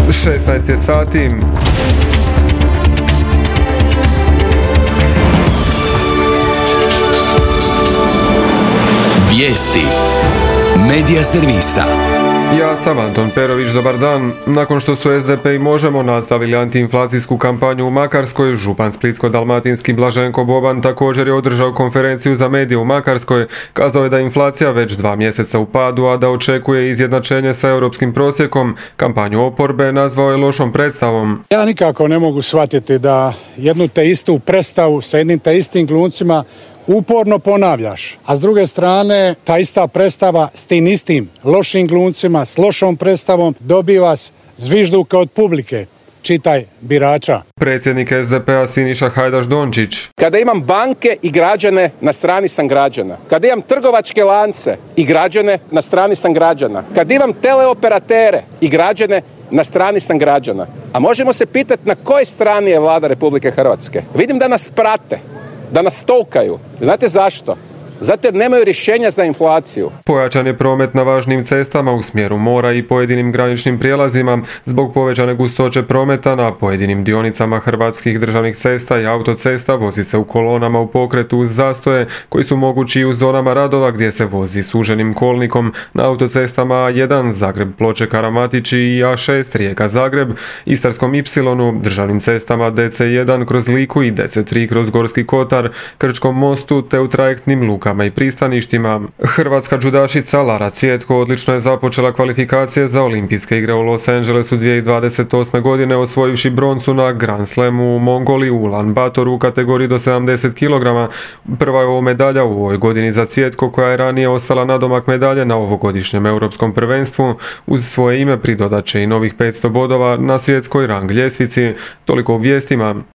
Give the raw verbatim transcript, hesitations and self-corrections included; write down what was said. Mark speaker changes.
Speaker 1: šesnaest je sati.
Speaker 2: Vijesti Medija servisa.
Speaker 1: Ja sam Anton Perović, dobar dan. Nakon što su es de pe i Možemo nastavili antiinflacijsku kampanju u Makarskoj, župan splitsko-dalmatinski Blaženko Boban također je održao konferenciju za medije u Makarskoj. Kazao je da je inflacija već dva mjeseca u padu, a da očekuje izjednačenje sa europskim prosjekom. Kampanju oporbe nazvao je lošom predstavom.
Speaker 3: Ja nikako ne mogu shvatiti da jednu te istu predstavu sa jednim te istim glumcima uporno ponavljaš, a s druge strane ta ista predstava s tim istim lošim glumcima, s lošom predstavom dobiva zvižduke od publike, čitaj birača.
Speaker 1: Predsjednik es de pe-a Siniša Hajdaš Dončić.
Speaker 4: Kada imam banke i građane, na strani sam građana. Kada imam trgovačke lance i građane, na strani sam građana. Kada imam teleoperatere i građane, na strani sam građana. A možemo se pitati na kojoj strani je Vlada Republike Hrvatske. Vidim da nas prate, da nas stalkaju. Znate zašto? Zato jer nemaju rješenja za inflaciju.
Speaker 1: Pojačan je promet na važnim cestama u smjeru mora i pojedinim graničnim prijelazima. Zbog povećane gustoće prometa na pojedinim dionicama hrvatskih državnih cesta i autocesta vozi se u kolonama u pokretu uz zastoje koji su mogući i u zonama radova gdje se vozi suženim kolnikom na autocestama a jedan Zagreb Ploče Karamatići i a šest Rijeka Zagreb, Istarskom Ipsilonu, državnim cestama de ce jedan kroz Liku i de ce tri kroz Gorski Kotar, Krčkom mostu te u trajektnim lukama i pristaništima. Hrvatska džudašica Lara Cvjetko odlično je započela kvalifikacije za olimpijske igre u Los Angelesu dvije tisuće dvadeset osme. godine osvojivši broncu na Grand Slamu u Mongoliji u Ulan Batoru u kategoriji do sedamdeset kilograma. Prva je ovo medalja u ovoj godini za Cvjetko koja je ranije ostala nadomak medalje na ovogodišnjem europskom prvenstvu. Uz svoje ime pridodat će i novih petsto bodova na svjetskoj rang ljestvici. Toliko u vijestima.